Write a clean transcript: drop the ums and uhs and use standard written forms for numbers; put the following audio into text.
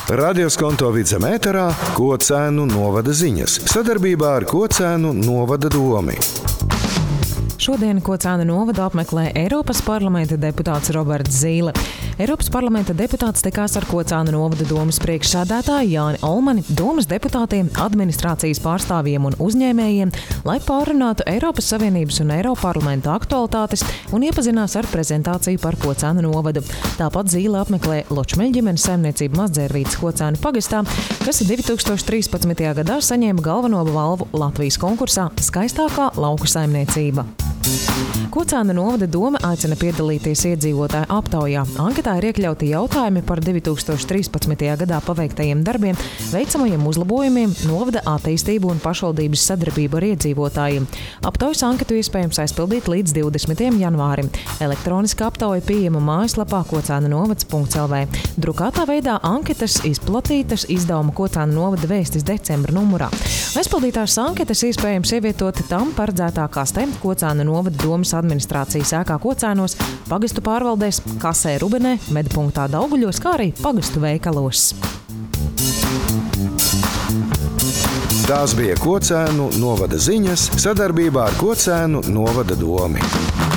Radio Skonto Vidzeme ēterā Kocēnu novada ziņas sadarbībā ar Kocēnu novada domi. Šodien Kocēnu novadu apmeklē Eiropas parlamenta deputāts Roberts Zīle. Eiropas parlamenta deputāts tikās ar Kocēnu novada domas priekšsēdētāju Jāni Olmani, domas deputātiem, administrācijas pārstāvjiem un uzņēmējiem, lai pārunātu Eiropas Savienības un Eiroparlamenta aktualitātes un iepazinās ar prezentāciju par Kocēnu novadu. Tāpat Zīle apmeklē Ločmeļģimenes saimniecību Mazdzērvītes Kocēnu pagastā, kas 2013. gadā saņēma galveno balvu Latvijas konkursā Skaistākā lauku saimniecība. Kocēnu novada doma aicina piedalīties iedzīvotāju aptaujā. Anketā ir iekļauti jautājumi par 2013. gadā paveiktajiem darbiem, veicamajiem uzlabojumiem, novada attīstību un pašvaldības sadarbību ar iedzīvotājiem. Aptaujas anketu iespējams aizpildīt līdz 20. janvārim. Elektroniska aptauja pieejama mājaslapā kocēnunovads.lv. Drukātā veidā anketas izplatītas izdevuma Kocēnu novada vēstis decembra numurā. Aizpildītās anketas iespējams ievietot tam paredzētā kastē Kocēnu novada domas administrācijas ēkā Kocēnos, pagastu pārvaldēs, kasē Rubenē, medpunktā Dauguļos, kā arī pagastu veikalos. Tās bija Kocēnu novada ziņas sadarbībā ar Kocēnu novada domi.